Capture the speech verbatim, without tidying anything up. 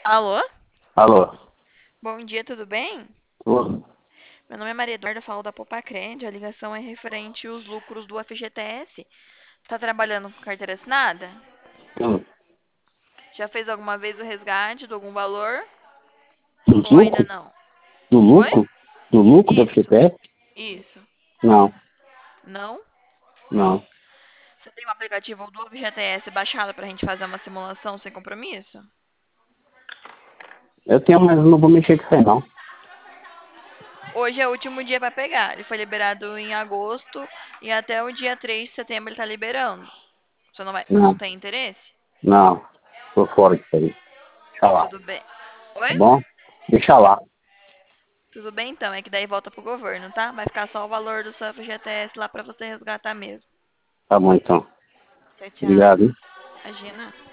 Alô? Alô? Bom dia, tudo bem? Ô, Meu nome é Maria Eduarda, falo da Popacred. A ligação é referente aos lucros do F G T S. Tá trabalhando com carteira assinada? hum, Já fez alguma vez o resgate de algum valor? Dos Ou ainda lucros? não? Do Oi? lucro? Do lucro da Isso, F G T S? isso. Não, Não? não. Você tem um aplicativo do F G T S baixado pra gente fazer uma simulação sem compromisso? Eu tenho, mas não vou mexer com isso aí, não. Hoje é o último dia pra pegar. Ele foi liberado em agosto e até o dia três de setembro ele tá liberando. Você não vai, não Não, tem interesse? não. Tô fora disso aí. Deixa lá, Tudo bem. tá Oi? bom? Deixa lá. Tudo bem então, é que daí volta pro governo, tá? Vai ficar só o valor do seu F G T S lá pra você resgatar mesmo. Tá bom, então. Tchau, tchau. Obrigado, hein? Imagina.